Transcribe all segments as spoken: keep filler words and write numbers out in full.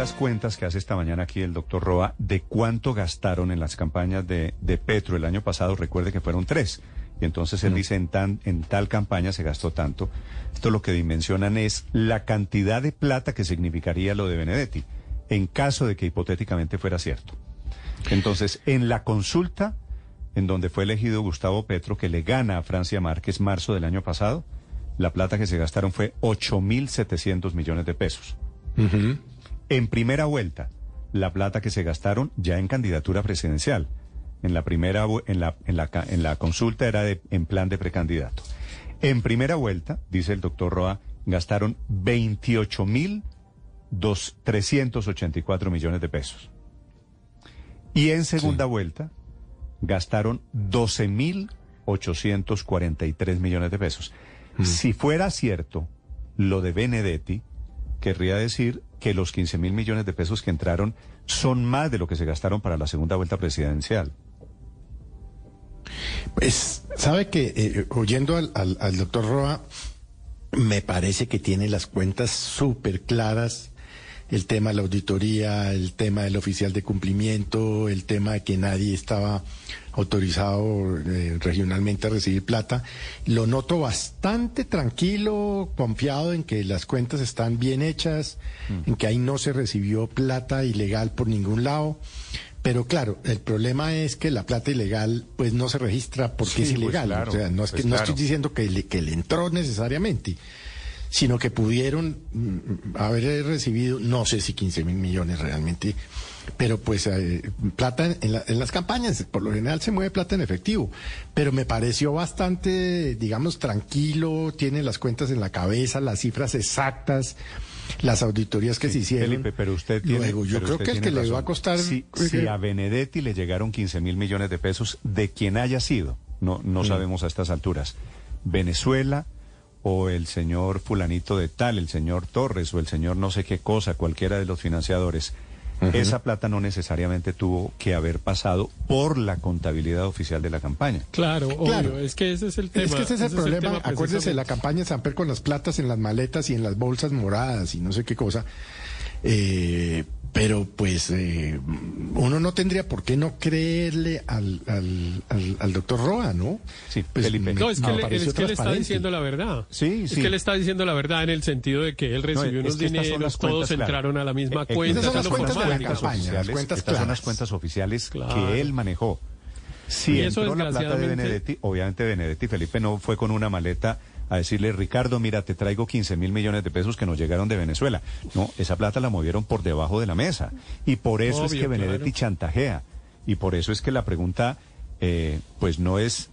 estas cuentas que hace esta mañana aquí el doctor Roa de cuánto gastaron en las campañas de, de Petro el año pasado, recuerde que fueron tres. Y entonces él mm. dice, en, tan, en tal campaña se gastó tanto. Esto lo que dimensionan es la cantidad de plata que significaría lo de Benedetti, en caso de que hipotéticamente fuera cierto. Entonces, en la consulta, en donde fue elegido Gustavo Petro, que le gana a Francia Márquez marzo del año pasado, la plata que se gastaron fue ocho mil setecientos millones de pesos. Uh-huh. En primera vuelta, la plata que se gastaron ya en candidatura presidencial. En la primera, en la, en la, en la consulta era de, en plan de precandidato. En primera vuelta, dice el doctor Roa, gastaron veintiocho mil trescientos ochenta y cuatro millones de pesos. Y en segunda sí. vuelta, gastaron doce mil ochocientos cuarenta y tres millones de pesos. Mm. Si fuera cierto lo de Benedetti, querría decir que los quince mil millones de pesos que entraron son más de lo que se gastaron para la segunda vuelta presidencial. Pues, sabe que eh, oyendo al, al, al doctor Roa, me parece que tiene las cuentas súper claras. El tema de la auditoría, el tema del oficial de cumplimiento, el tema de que nadie estaba autorizado eh, regionalmente a recibir plata. Lo noto bastante tranquilo, confiado en que las cuentas están bien hechas, mm. en que ahí no se recibió plata ilegal por ningún lado. Pero claro, el problema es que la plata ilegal pues no se registra porque sí, es ilegal. Pues claro, o sea, no, es que, pues no claro. estoy diciendo que le, que le entró necesariamente, sino que pudieron mm, haber recibido, no sé si quince mil millones realmente, pero pues eh, plata en, la, en las campañas, por lo general se mueve plata en efectivo, pero me pareció bastante, digamos, tranquilo, tiene las cuentas en la cabeza, las cifras exactas, las auditorías que sí, se hicieron. Felipe, pero usted tiene, Luego, yo creo que el que razón. le va a costar... Si, si a Benedetti le llegaron quince mil millones de pesos, de quien haya sido, no, no mm. sabemos a estas alturas, Venezuela... o el señor fulanito de tal, el señor Torres, o el señor no sé qué cosa, cualquiera de los financiadores, uh-huh. esa plata no necesariamente tuvo que haber pasado por la contabilidad oficial de la campaña. Claro, claro. Obvio, es que ese es el tema. Es que ese es el ese problema, es el tema acuérdese, la campaña de Samper con las platas en las maletas y en las bolsas moradas y no sé qué cosa, eh... pero pues eh, uno no tendría por qué no creerle al, al, al, al doctor Roa, ¿no? Sí, pues, Felipe. No, es que, le, es que él está diciendo la verdad. Sí, sí. Es que él está diciendo la verdad en el sentido de que él recibió no, unos dineros, todos entraron a la misma eh, cuenta. Esas son las cuentas formal, de la campaña, las cuentas Estas claras. son las cuentas oficiales claro. que él manejó. Si y eso, entró la plata de Benedetti, obviamente Benedetti Felipe no fue con una maleta a decirle, Ricardo, mira, te traigo quince mil millones de pesos que nos llegaron de Venezuela. No, esa plata la movieron por debajo de la mesa. Y por eso Obvio, es que Benedetti claro. chantajea. Y por eso es que la pregunta, eh, pues no es,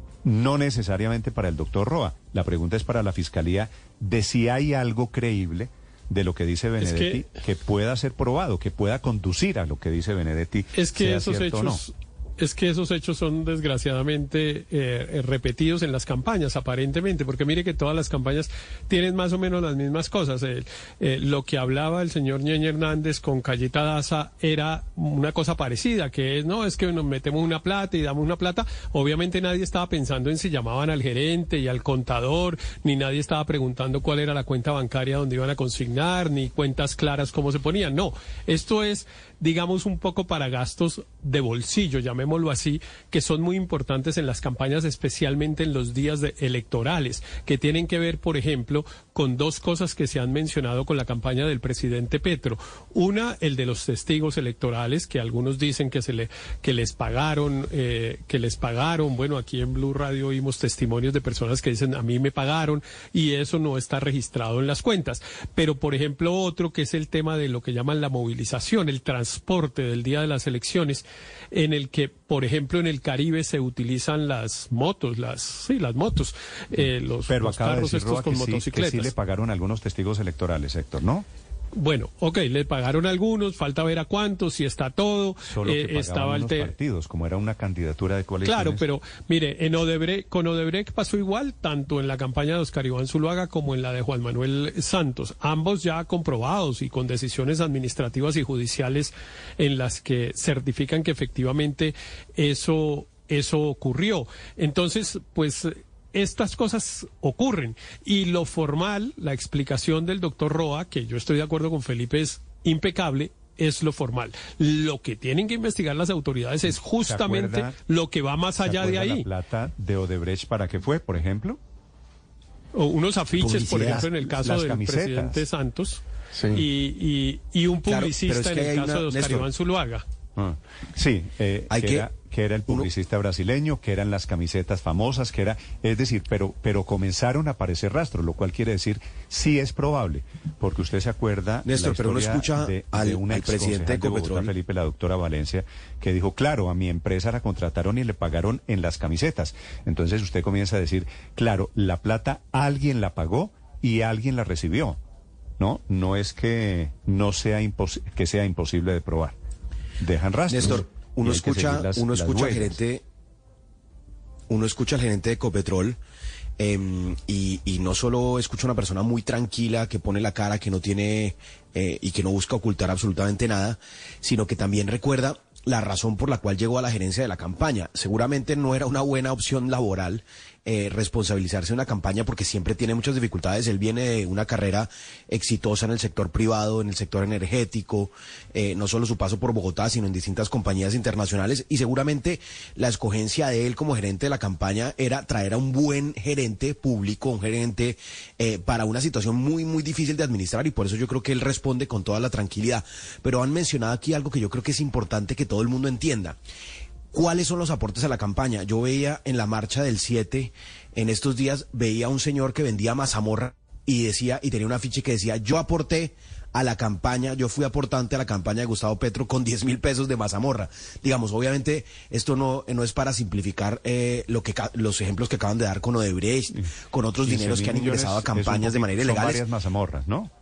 no necesariamente para el doctor Roa. La pregunta es para la Fiscalía de si hay algo creíble de lo que dice Benedetti es que, que pueda ser probado, que pueda conducir a lo que dice Benedetti. Es que sea esos cierto hechos... o no. Es que esos hechos son desgraciadamente eh, repetidos en las campañas, aparentemente, porque mire que todas las campañas tienen más o menos las mismas cosas. Eh, eh, lo que hablaba el señor Ñeñe Hernández con Cayeta Daza era una cosa parecida, que es, no, es que nos metemos una plata y damos una plata. Obviamente nadie estaba pensando en si llamaban al gerente y al contador, ni nadie estaba preguntando cuál era la cuenta bancaria donde iban a consignar, ni cuentas claras cómo se ponían. No, esto es, digamos, un poco para gastos de bolsillo, llamémoslo así, que son muy importantes en las campañas, especialmente en los días de electorales, que tienen que ver, por ejemplo, con dos cosas que se han mencionado con la campaña del presidente Petro. Una, el de los testigos electorales, que algunos dicen que se le que les pagaron, eh, que les pagaron. Bueno, aquí en Blue Radio oímos testimonios de personas que dicen, a mí me pagaron, y eso no está registrado en las cuentas. Pero, por ejemplo, otro que es el tema de lo que llaman la movilización, el transporte del día de las elecciones, en el que, por ejemplo, en el Caribe se utilizan las motos, las sí, las motos, eh, los, Pero los acaba carros de decir estos Roa con que sí, motocicletas. que sí le pagaron a algunos testigos electorales, Héctor, ¿no? Bueno, ok, le pagaron a algunos, falta ver a cuántos, si está todo. Solo que eh, estaba el te... partidos, como era una candidatura de coaliciones. Claro, pero mire, en Odebrecht, con Odebrecht pasó igual, tanto en la campaña de Oscar Iván Zuluaga como en la de Juan Manuel Santos, ambos ya comprobados y con decisiones administrativas y judiciales en las que certifican que efectivamente eso, eso ocurrió. Entonces, pues... estas cosas ocurren y lo formal, la explicación del doctor Roa, que yo estoy de acuerdo con Felipe, es impecable es lo formal. Lo que tienen que investigar las autoridades es justamente acuerda, lo que va más allá de ahí. ¿La plata de Odebrecht para qué fue, por ejemplo? O unos afiches, Publicidad, por ejemplo, en el caso del camisetas. presidente Santos, Sí. y, y, y un publicista claro, es que en el hay caso una, de Oscar Néstor, Iván Zuluaga. Ah, sí, eh, Hay que, que- era, que era el publicista brasileño, que eran las camisetas famosas, que era, es decir, pero, pero comenzaron a aparecer rastros, lo cual quiere decir sí es probable, porque usted se acuerda Néstor, la pero uno historia escucha de, al- de una al presidente de exconcejal de Bogotá, Ecopetrol. Felipe, la doctora Valencia, que dijo, claro, a mi empresa la contrataron y le pagaron en las camisetas. Entonces usted comienza a decir, claro, la plata alguien la pagó y alguien la recibió. No, no es que no sea impos- que sea imposible de probar. Dejan rastros. Néstor, uno y hay que escucha, seguir las- uno las escucha al huellas. gerente, uno escucha al gerente de Ecopetrol, eh, y, y no solo escucha una persona muy tranquila que pone la cara, que no tiene eh, y que no busca ocultar absolutamente nada, sino que también recuerda la razón por la cual llegó a la gerencia de la campaña. Seguramente no era una buena opción laboral eh, responsabilizarse de una campaña porque siempre tiene muchas dificultades. Él viene de una carrera exitosa en el sector privado, en el sector energético, eh, no solo su paso por Bogotá, sino en distintas compañías internacionales, y seguramente la escogencia de él como gerente de la campaña era traer a un buen gerente público, un gerente eh, para una situación muy, muy difícil de administrar, y por eso yo creo que él responde con toda la tranquilidad. Pero han mencionado aquí algo que yo creo que es importante que todo el mundo entienda. ¿Cuáles son los aportes a la campaña? Yo veía en la marcha del siete, en estos días, veía a un señor que vendía mazamorra y decía, y tenía un afiche que decía, yo aporté a la campaña, yo fui aportante a la campaña de Gustavo Petro con diez mil pesos de mazamorra. Digamos, obviamente, esto no, no es para simplificar eh, lo que ca- los ejemplos que acaban de dar con Odebrecht, con otros dineros que han ingresado a campañas de manera ilegal. Son varias mazamorras, ¿no?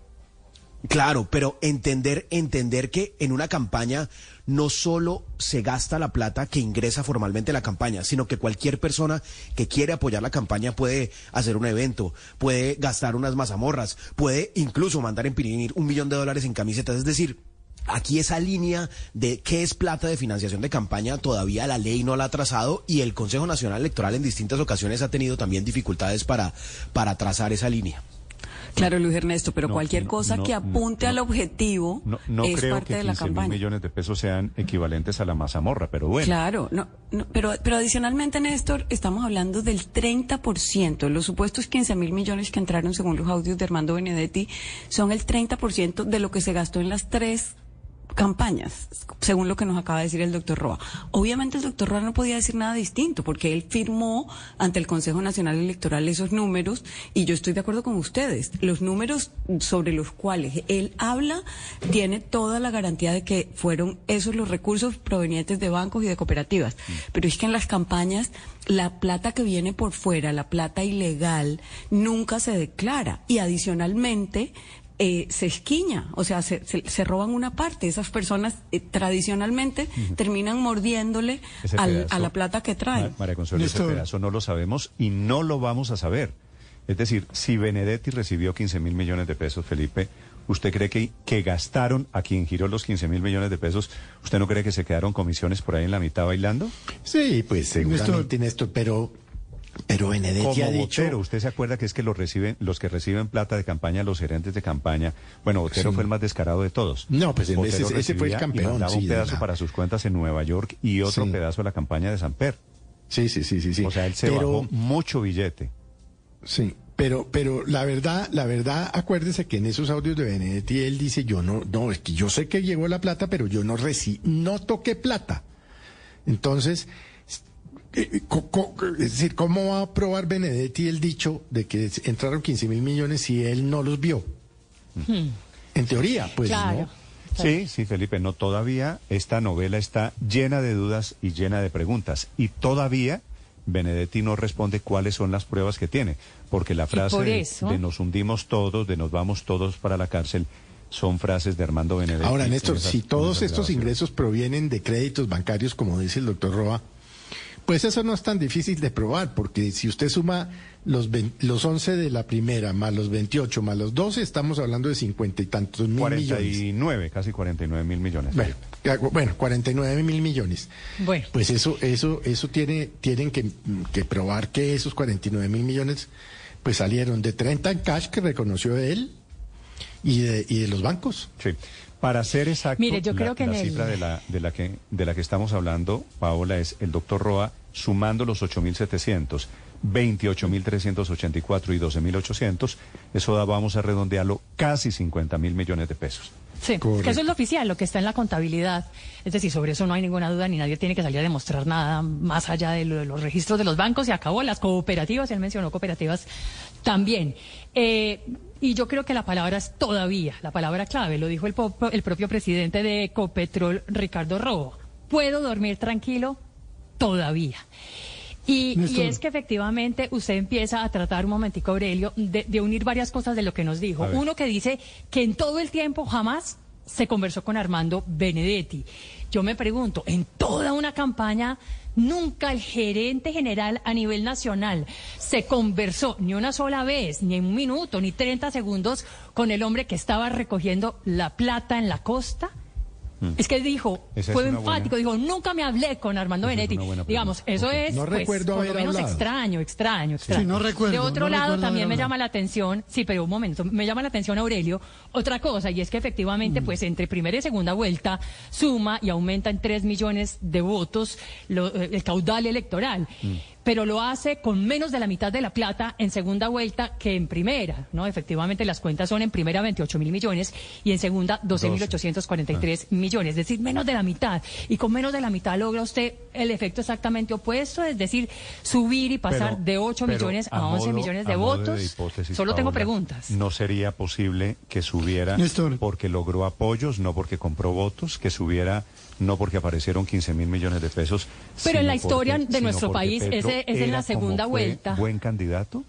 Claro, pero entender, entender que en una campaña no solo se gasta la plata que ingresa formalmente a la campaña, sino que cualquier persona que quiere apoyar la campaña puede hacer un evento, puede gastar unas mazamorras, puede incluso mandar a imprimir un millón de dólares en camisetas. Es decir, aquí esa línea de qué es plata de financiación de campaña todavía la ley no la ha trazado, y el Consejo Nacional Electoral en distintas ocasiones ha tenido también dificultades para, para trazar esa línea. Claro, Luis Ernesto, pero No, cualquier no, cosa no, que apunte no, al objetivo No, no es creo parte que de la quince mil campaña. millones de pesos sean equivalentes a la mazamorra, pero bueno. Claro, no, no, pero, pero adicionalmente, Néstor, estamos hablando del treinta por ciento. Los supuestos quince mil millones que entraron según los audios de Armando Benedetti son el treinta por ciento de lo que se gastó en las tres campañas, según lo que nos acaba de decir el doctor Roa. Obviamente el doctor Roa no podía decir nada distinto, porque él firmó ante el Consejo Nacional Electoral esos números, y yo estoy de acuerdo con ustedes. Los números sobre los cuales él habla tiene toda la garantía de que fueron esos los recursos provenientes de bancos y de cooperativas. Pero es que en las campañas la plata que viene por fuera, la plata ilegal, nunca se declara, y adicionalmente Eh, se esquiña, o sea, se, se, se roban una parte. Esas personas eh, tradicionalmente uh-huh. terminan mordiéndole al, pedazo, a la plata que traen. María Consuelo, ese pedazo no lo sabemos y no lo vamos a saber. Es decir, si Benedetti recibió quince mil millones de pesos, Felipe, ¿usted cree que, que gastaron a quien giró los quince mil millones de pesos? ¿Usted no cree que se quedaron comisiones por ahí en la mitad bailando? Sí, pues seguramente, Néstor, pero... Pero Benedetti Como ha dicho... Botero, ¿usted se acuerda que es que los reciben, los que reciben plata de campaña, los gerentes de campaña? Bueno, Botero sí. fue el más descarado de todos. No, pues en ese, ese fue el campeón. Y mandaba sí, un pedazo la... para sus cuentas en Nueva York y otro sí. pedazo de la campaña de Samper. Sí, sí, sí, sí, sí. O sea, él se pero... bajó mucho billete. Sí, pero, pero la verdad, la verdad, acuérdese que en esos audios de Benedetti él dice, yo no, no, es que yo sé que llegó la plata, pero yo no recibí, no toqué plata. Entonces... Es decir, ¿cómo va a probar Benedetti el dicho de que entraron quince mil millones si él no los vio? Hmm. En teoría, pues, claro, ¿no? Claro. Sí, sí, Felipe, no, todavía esta novela está llena de dudas y llena de preguntas. Y todavía Benedetti no responde cuáles son las pruebas que tiene. Porque la frase de, de nos hundimos todos, de nos vamos todos para la cárcel, son frases de Armando Benedetti. Ahora, Néstor, esas, si todos estos grabaciones. ingresos provienen de créditos bancarios, como dice el doctor Roa, pues eso no es tan difícil de probar, porque si usted suma los, veinte, los once de la primera, más los veintiocho, más los doce, estamos hablando de cincuenta y tantos mil cuarenta y nueve, millones. casi cuarenta y nueve mil millones. Bueno, bueno, cuarenta y nueve mil millones. Bueno. Pues eso, eso, eso tiene, tienen que, que probar que esos cuarenta y nueve mil millones, pues salieron de treinta en cash que reconoció él, y de, y de los bancos. Sí. Para ser exacto, Mire, yo creo la, que la en el... cifra de la, de, la que, de la que estamos hablando, Paola, es el doctor Roa sumando los ocho mil setecientos, veintiocho mil trescientos ochenta y cuatro y doce mil ochocientos, eso da, vamos a redondearlo, casi cincuenta mil millones de pesos. Sí, Correcto. que eso es lo oficial, lo que está en la contabilidad. Es decir, sobre eso no hay ninguna duda, ni nadie tiene que salir a demostrar nada más allá de, lo, de los registros de los bancos. Se acabó, las cooperativas, él mencionó cooperativas también. Eh, y yo creo que la palabra es todavía, la palabra clave, lo dijo el, el propio presidente de Ecopetrol, Ricardo Roa. ¿Puedo dormir tranquilo? Todavía. Y, y es que efectivamente usted empieza a tratar un momentico, Aurelio, de, de unir varias cosas de lo que nos dijo. Uno que dice que en todo el tiempo jamás se conversó con Armando Benedetti. Yo me pregunto, en toda una campaña nunca el gerente general a nivel nacional se conversó ni una sola vez, ni un minuto, ni treinta segundos con el hombre que estaba recogiendo la plata en la costa. Es que dijo, Esa fue es una enfático, buena... dijo, nunca me hablé con Armando Esa es Benedetti. una buena Digamos, pregunta. eso Ok. es No pues, recuerdo por lo haber menos hablado. extraño, extraño, extraño. Sí, no recuerdo, De otro no lado, recuerdo también haber me hablado. llama la atención, sí, pero un momento, me llama la atención, Aurelio, otra cosa, y es que efectivamente, pues entre primera y segunda vuelta suma y aumenta en tres millones de votos lo, el caudal electoral. Mm. Pero lo hace con menos de la mitad de la plata en segunda vuelta que en primera, ¿no? Efectivamente, las cuentas son en primera veintiocho mil millones y en segunda doce mil ochocientos cuarenta y tres ah. millones, es decir, menos de la mitad. Y con menos de la mitad logra usted el efecto exactamente opuesto, es decir, subir y pasar pero, de ocho millones a, a once modo, millones de votos. De Solo tengo Paola, preguntas. ¿No sería posible que subiera Néstor. porque logró apoyos, no porque compró votos, que subiera no porque aparecieron quince mil millones de pesos? Pero en la historia porque, de nuestro país, Petro ese es en la segunda vuelta. ¿Buen candidato?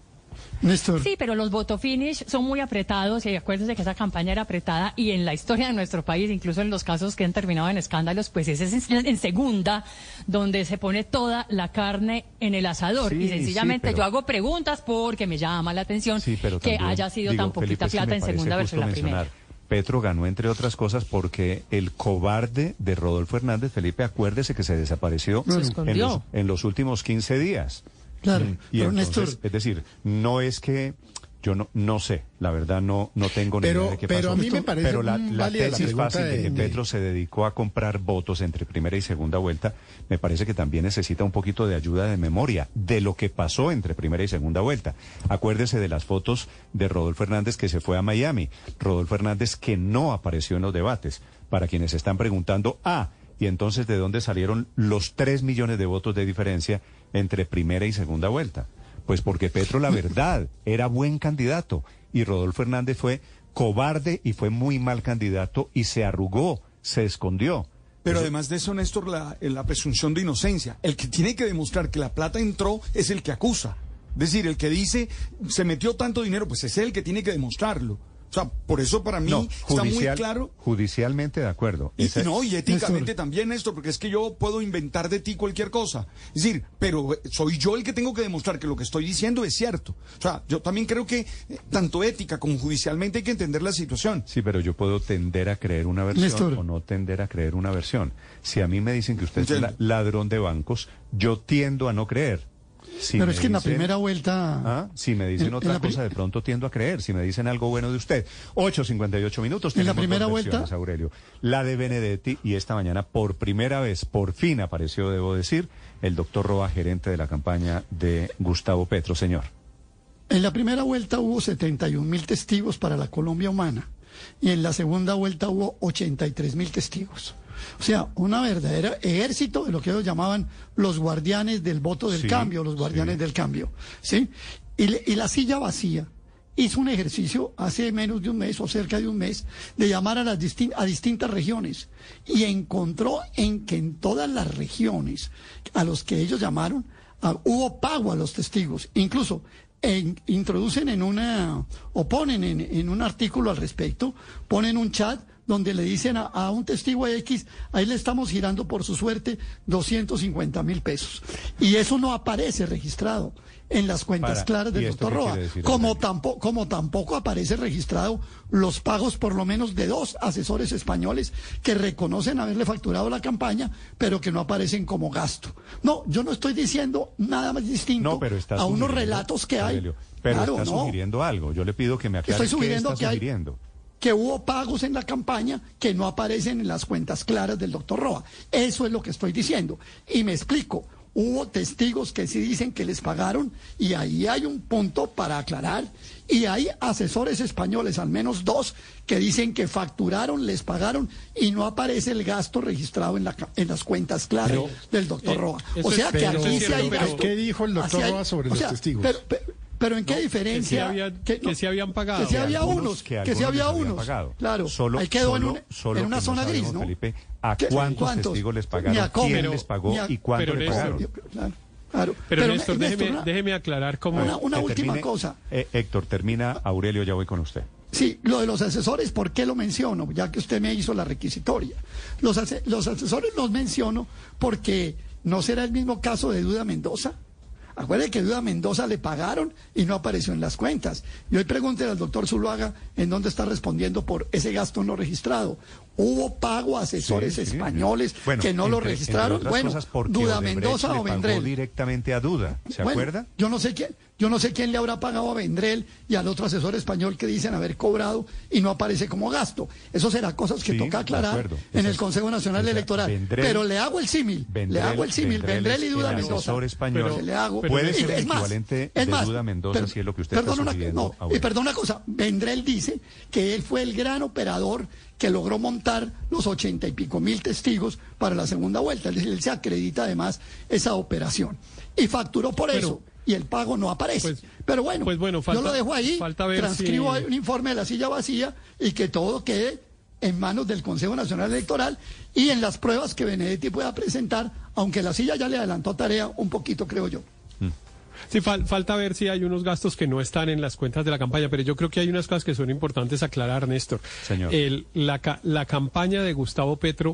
Néstor. Sí, pero los voto finish son muy apretados y acuérdense que esa campaña era apretada y en la historia de nuestro país, incluso en los casos que han terminado en escándalos, pues ese es en, en segunda donde se pone toda la carne en el asador sí, y sencillamente sí, pero... yo hago preguntas porque me llama la atención sí, pero también, que haya sido digo, tan poquita Felipe, plata sí en segunda versus la primera. Petro ganó, entre otras cosas, porque el cobarde de Rodolfo Hernández, Felipe, acuérdese que se desapareció se en, los, en los últimos quince días. Claro, y pero entonces, Néstor... es decir, no es que yo no no sé, la verdad no no tengo ni pero, idea de qué pero pasó. A mí me parece pero la, la tesis la fácil de, de que de... Petro se dedicó a comprar votos entre primera y segunda vuelta, me parece que también necesita un poquito de ayuda de memoria de lo que pasó entre primera y segunda vuelta. Acuérdese de las fotos de Rodolfo Hernández que se fue a Miami, Rodolfo Hernández que no apareció en los debates. Para quienes están preguntando, ah, y entonces ¿de dónde salieron los tres millones de votos de diferencia entre primera y segunda vuelta? Pues porque Petro, la verdad, era buen candidato y Rodolfo Hernández fue cobarde y fue muy mal candidato y se arrugó, se escondió. Pero eso... además de eso, Néstor, la, la presunción de inocencia. El que tiene que demostrar que la plata entró es el que acusa. Es decir, el que dice se metió tanto dinero, pues es el que tiene que demostrarlo. O sea, por eso para mí no, está judicial, muy claro. Judicialmente de acuerdo. Y, Esa... no, y éticamente Néstor. también, Néstor, porque es que yo puedo inventar de ti cualquier cosa. Es decir, pero soy yo el que tengo que demostrar que lo que estoy diciendo es cierto. O sea, yo también creo que eh, tanto ética como judicialmente hay que entender la situación. Sí, pero yo puedo tender a creer una versión Néstor. o no tender a creer una versión. Si a mí me dicen que usted Entiendo. es ladrón de bancos, yo tiendo a no creer. Si pero es que dicen, en la primera vuelta... ¿ah? Si me dicen en, otra en cosa, de pronto tiendo a creer. Si me dicen algo bueno de usted. ocho cincuenta y ocho minutos. En la primera vuelta... Aurelio. La de Benedetti, y esta mañana, por primera vez, por fin apareció, debo decir, el doctor Roa, gerente de la campaña de Gustavo Petro. Señor. En la primera vuelta hubo setenta y un mil testigos para la Colombia humana. Y en la segunda vuelta hubo ochenta y tres mil testigos. O sea, una verdadera ejército de lo que ellos llamaban los guardianes del voto del sí, cambio, los guardianes sí. del cambio, ¿sí? Y, le, y la silla vacía hizo un ejercicio hace menos de un mes o cerca de un mes de llamar a las distin a distintas regiones y encontró en que en todas las regiones a los que ellos llamaron uh, hubo pago a los testigos, incluso en, introducen en una o ponen en, en un artículo al respecto, ponen un chat donde le dicen a, a un testigo X, ahí le estamos girando por su suerte doscientos cincuenta mil pesos. Y eso no aparece registrado en las cuentas Para, claras del doctor Roa, como tampoco, como tampoco aparece registrado los pagos por lo menos de dos asesores españoles que reconocen haberle facturado la campaña, pero que no aparecen como gasto. No, yo no estoy diciendo nada más distinto no, pero a unos relatos que hay. Aurelio, pero claro, está no. sugiriendo algo. Yo le pido que me aclare Estoy sugiriendo qué está que sugiriendo. Hay... que hubo pagos en la campaña que no aparecen en las cuentas claras del doctor Roa. Eso es lo que estoy diciendo. Y me explico. Hubo testigos que sí dicen que les pagaron y ahí hay un punto para aclarar. Y hay asesores españoles, al menos dos, que dicen que facturaron, les pagaron y no aparece el gasto registrado en, la, en las cuentas claras pero, del doctor eh, Roa. O sea que aquí sí hay gasto. ¿Qué dijo el doctor Roa sobre los sea, testigos? Pero, pero, Pero ¿en qué no, diferencia? Que sí habían, que, no, que sí habían pagado. Que sí había unos, que, que sí había unos. Pagado. Claro, solo, ahí quedó solo, en, un, solo en una no zona sabemos, gris, ¿no? Felipe, ¿a ¿Qué, cuántos, cuántos testigos les pagaron? ¿Quién pero, les pagó a, y cuánto les pagaron? Claro, claro. Pero, pero Néstor, Néstor déjeme, una, déjeme aclarar cómo... Una, una última termine, cosa. Eh, Héctor, termina. Aurelio, ya voy con usted. Sí, lo de los asesores, ¿por qué lo menciono? Ya que usted me hizo la requisitoria. Los, ase los asesores los menciono porque no será el mismo caso de Duda Mendoza. Acuérdate que Duda Mendoza le pagaron y no apareció en las cuentas. Y hoy pregúntele al doctor Zuluaga en dónde está respondiendo por ese gasto no registrado. Hubo pago a asesores sí, sí, españoles sí. Bueno, que no entre, lo registraron. Bueno, Duda Odebrecht Mendoza o Vendrell. Directamente a Duda, ¿se bueno, acuerda? Yo no sé quién, yo no sé quién le habrá pagado a Vendrell y al otro asesor español que dicen haber cobrado y no aparece como gasto. Eso será cosas que sí, toca aclarar en el Consejo Nacional Electoral. Vendrell, pero le hago el símil, le hago el símil, Vendrell y Duda Mendoza. Asesor español pero, le hago, puede ser es el equivalente más, es más, de Duda Mendoza, per, si es lo que usted perdón, está sugiriendo. No, y perdón una cosa, Vendrell dice que él fue el gran operador que logró montar los ochenta y pico mil testigos para la segunda vuelta. Él se acredita además esa operación. Y facturó por pero, eso. Y el pago no aparece. Pues, Pero bueno, pues bueno falta, yo lo dejo ahí, transcribo si... un informe de la silla vacía y que todo quede en manos del Consejo Nacional Electoral y en las pruebas que Benedetti pueda presentar, aunque la silla ya le adelantó tarea un poquito, creo yo. Mm. Sí, fal falta ver si hay unos gastos que no están en las cuentas de la campaña, pero yo creo que hay unas cosas que son importantes aclarar, Néstor. Señor. El, la, la campaña de Gustavo Petro,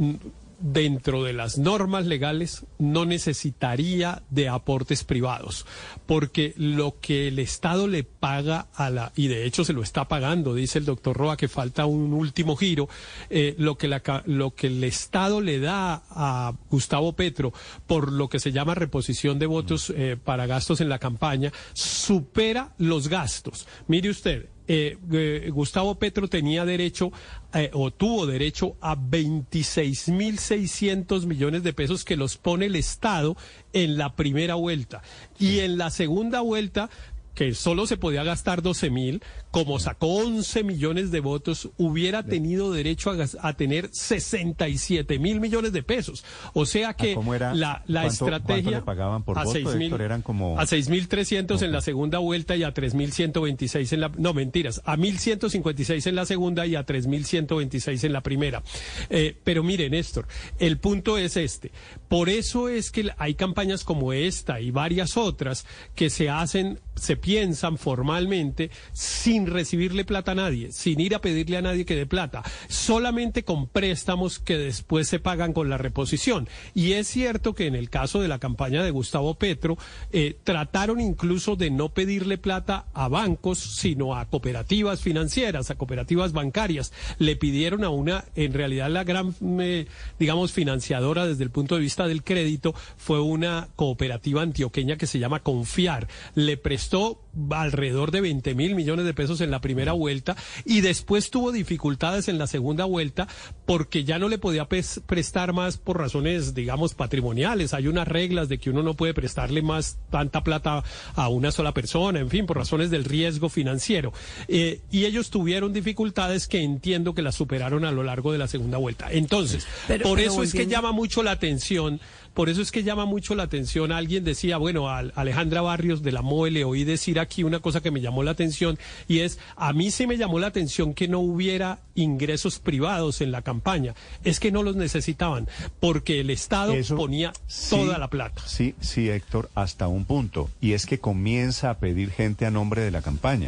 dentro de las normas legales, no necesitaría de aportes privados, porque lo que el Estado le paga a la, y de hecho se lo está pagando, dice el doctor Roa que falta un último giro, eh, lo que la, lo que el Estado le da a Gustavo Petro por lo que se llama reposición de votos eh, para gastos en la campaña, supera los gastos. Mire usted, Eh, eh, Gustavo Petro tenía derecho eh, o tuvo derecho a veintiséis mil seiscientos millones de pesos que los pone el Estado en la primera vuelta y en la segunda vuelta, que solo se podía gastar doce mil, como sacó once millones de votos, hubiera tenido derecho a, a tener sesenta y siete mil millones de pesos. O sea que ¿Cómo era? la, la ¿Cuánto, estrategia... ¿Cuánto le pagaban por a voto, seis mil, Héctor? Eran como... A seis mil trescientos okay. en la segunda vuelta y a tres mil ciento veintiséis en la... No, mentiras, a mil ciento cincuenta y seis en la segunda y a tres mil ciento veintiséis en la primera. Eh, pero mire, Néstor, el punto es este. Por eso es que hay campañas como esta y varias otras que se hacen, se piensan formalmente sin recibirle plata a nadie, sin ir a pedirle a nadie que dé plata, solamente con préstamos que después se pagan con la reposición. Y es cierto que en el caso de la campaña de Gustavo Petro, eh, trataron incluso de no pedirle plata a bancos, sino a cooperativas financieras, a cooperativas bancarias. Le pidieron a una, en realidad la gran, eh, digamos, financiadora desde el punto de vista del crédito, fue una cooperativa antioqueña que se llama Confiar. Le prestó alrededor de veinte mil millones de pesos en la primera vuelta y después tuvo dificultades en la segunda vuelta porque ya no le podía prestar más por razones, digamos, patrimoniales. Hay unas reglas de que uno no puede prestarle más tanta plata a una sola persona, en fin, por razones del riesgo financiero. Eh, y ellos tuvieron dificultades que entiendo que las superaron a lo largo de la segunda vuelta. Entonces, pero, por pero eso es que llama mucho la atención Por eso es que llama mucho la atención. Alguien decía, bueno, a Alejandra Barrios de la M O E le oí decir aquí una cosa que me llamó la atención y es, a mí sí me llamó la atención que no hubiera ingresos privados en la campaña. Es que no los necesitaban porque el Estado eso, ponía sí, toda la plata. Sí, sí, Héctor, hasta un punto. Y es que comienza a pedir gente a nombre de la campaña.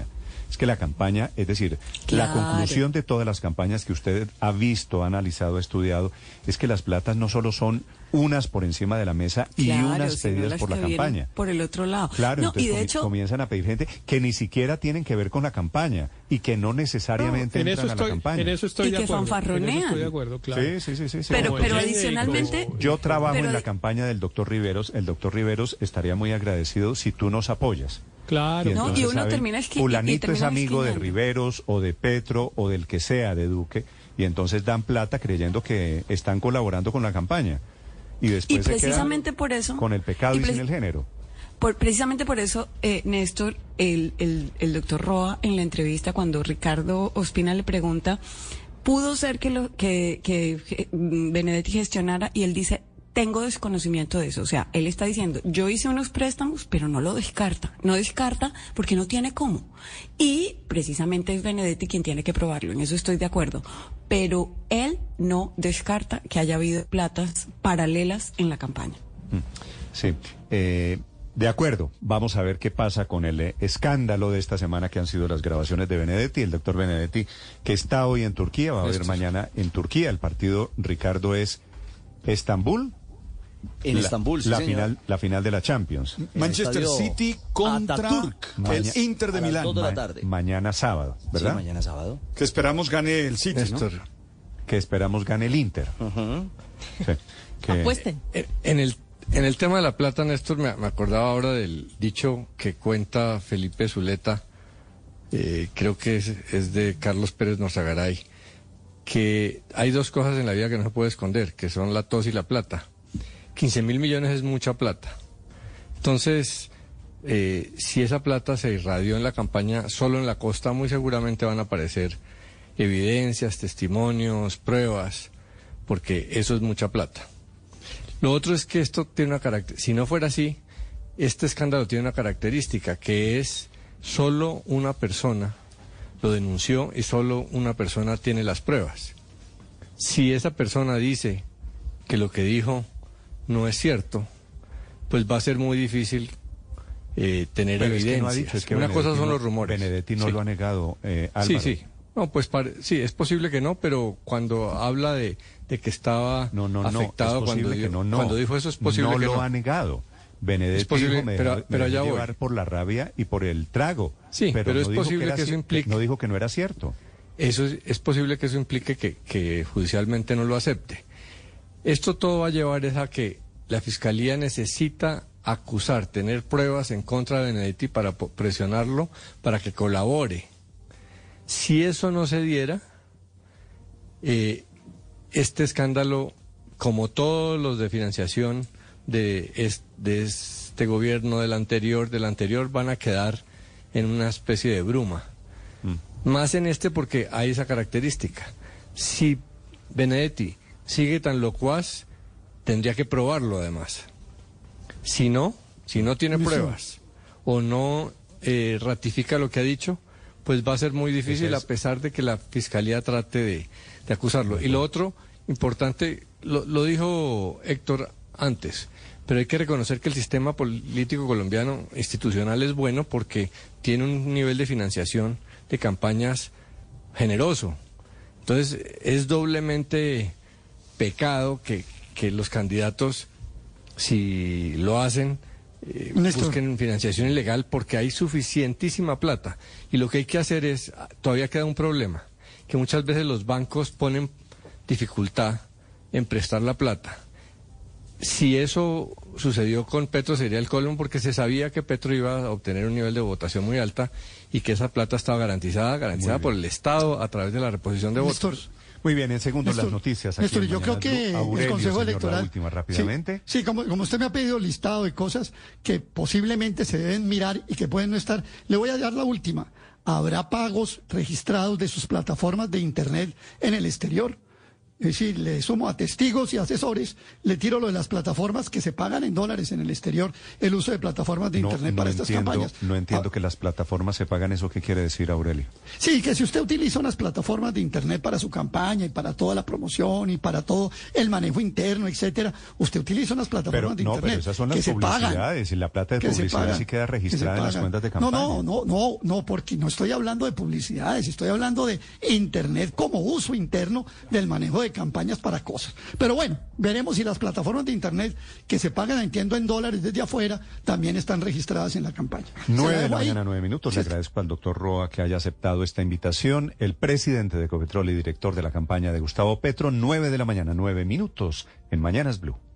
Es que la campaña, es decir, Claro. la conclusión de todas las campañas que usted ha visto, ha analizado, ha estudiado, es que las platas no solo son unas por encima de la mesa y Claro, unas sino pedidas las por la que vienen campaña. por el otro lado. Claro, No, entonces y de comi- hecho, comienzan a pedir gente que ni siquiera tienen que ver con la campaña y que no necesariamente en entran eso a la estoy, campaña. en eso estoy Y de que acuerdo. En eso fanfarronean. estoy de acuerdo, claro. Sí, sí, sí, sí, sí. pero, como pero el adicionalmente... genérico. Yo trabajo pero en la de- campaña del doctor Riveros. El doctor Riveros estaría muy agradecido si tú nos apoyas. Claro. No, entonces y uno saben, termina esqui- y fulanito es termina amigo de esquinando. Riveros o de Petro o del que sea, de Duque, y entonces dan plata creyendo que están colaborando con la campaña. Y después Y se quedan precisamente por eso... con el pecado y, y pre- sin el género. Por, precisamente por eso, eh, Néstor, el, el, el doctor Roa, en la entrevista, cuando Ricardo Ospina le pregunta, ¿pudo ser que, lo, que, que, que Benedetti gestionara? Y él dice, tengo desconocimiento de eso. O sea, él está diciendo, yo hice unos préstamos, pero no lo descarta. No descarta porque no tiene cómo. Y precisamente es Benedetti quien tiene que probarlo, en eso estoy de acuerdo. Pero él no descarta que haya habido platas paralelas en la campaña. Sí. Eh, de acuerdo. Vamos a ver qué pasa con el eh, escándalo de esta semana que han sido las grabaciones de Benedetti. El doctor Benedetti, que está hoy en Turquía, va a ver Néstor. mañana en Turquía. El partido, Ricardo, es Estambul. En La- Estambul, sí, la señor. final, la final de la Champions. Manchester estadio City contra Ataturk. el Maña- Inter de a las Milán. dos de la Ma- tarde. Mañana sábado, Sí, ¿verdad? mañana sábado. Que esperamos gane el City, ¿no? Néstor, Que esperamos gane el Inter. Ujú. Sí, que- Apuesten. En en el, en el tema de la plata, Néstor, me, me acordaba ahora del dicho que cuenta Felipe Zuleta, eh, creo que es, es de Carlos Pérez Norzagaray, que hay dos cosas en la vida que no se puede esconder, que son la tos y la plata. quince mil millones es mucha plata. Entonces, eh, si esa plata se irradió en la campaña, solo en la costa, muy seguramente van a aparecer evidencias, testimonios, pruebas, porque eso es mucha plata. Lo otro es que esto tiene una característica, si no fuera así, este escándalo tiene una característica, que es solo una persona lo denunció y solo una persona tiene las pruebas. Si esa persona dice que lo que dijo no es cierto, pues va a ser muy difícil eh, tener Pero es que evidencias. no ha dicho, es que Una Benedetti cosa son no- los rumores. Benedetti no Sí. lo ha negado, eh, Sí, Álvaro. sí. No, pues pare- sí, es posible que no, pero cuando habla de, de que estaba No, no, no. afectado es cuando, posible que dijo, no, no. cuando dijo eso, es posible no que lo no. ha negado. Benedetti Es posible, dijo, me pero- dejé- pero me dejé allá voy. llevar por la rabia y por el trago. Sí, pero no es dijo posible era que eso cier- implique- No dijo que no era cierto. Eso es, es posible que eso implique que, que judicialmente no lo acepte. Esto todo va a llevar es a que la Fiscalía necesita acusar, tener pruebas en contra de Benedetti para po- presionarlo, para que colabore. Si eso no se diera, eh, este escándalo, como todos los de financiación de, es- de este gobierno, del anterior, del anterior, van a quedar en una especie de bruma. Más en este porque hay esa característica. Si Benedetti sigue tan locuaz, tendría que probarlo además. Si no, si no tiene Listo. pruebas o no eh, ratifica lo que ha dicho, pues va a ser muy difícil Ese es- a pesar de que la Fiscalía trate de, de acusarlo. Y lo otro, importante, lo, lo dijo Héctor antes, pero hay que reconocer que el sistema político colombiano institucional es bueno porque tiene un nivel de financiación de campañas generoso. Entonces, es doblemente pecado que, que los candidatos, si lo hacen, eh, Néstor. busquen financiación ilegal porque hay suficientísima plata. Y lo que hay que hacer es, todavía queda un problema, que muchas veces los bancos ponen dificultad en prestar la plata. Si eso sucedió con Petro sería el colmo porque se sabía que Petro iba a obtener un nivel de votación muy alta y que esa plata estaba garantizada, garantizada por el Estado a través de la reposición de Néstor, votos. Muy bien, en segundos Néstor, las noticias. Aquí Néstor, en yo creo Mañanas que Blue. Aurelio, el Consejo señor, Electoral... La última, rápidamente. Sí, sí, como, como usted me ha pedido listado de cosas que posiblemente se deben mirar y que pueden no estar, le voy a dar la última. ¿Habrá pagos registrados de sus plataformas de Internet en el exterior? es decir, le sumo a testigos y asesores, le tiro lo de las plataformas que se pagan en dólares en el exterior, el uso de plataformas de no, Internet no para entiendo, estas campañas. No entiendo ah, que las plataformas se pagan. ¿Eso qué quiere decir, Aurelio? Sí, que si usted utiliza unas plataformas de Internet para su campaña y para toda la promoción y para todo el manejo interno, etcétera, usted utiliza unas plataformas Pero de no, Internet pero esas son las que se pagan. publicidades y la plata de que se publicidad pagan, sí queda que registrada se en las pagan. cuentas de No, campaña. no, no, no, no, porque no estoy hablando de publicidades, estoy hablando de Internet como uso interno del manejo de campañas para cosas. Pero bueno, veremos si las plataformas de Internet que se pagan, entiendo, en dólares desde afuera, también están registradas en la campaña. Nueve de la ahí. mañana, nueve minutos. Le Sí. agradezco al doctor Roa que haya aceptado esta invitación. El presidente de Ecopetrol y director de la campaña de Gustavo Petro, nueve de la mañana, nueve minutos en Mañanas Blue.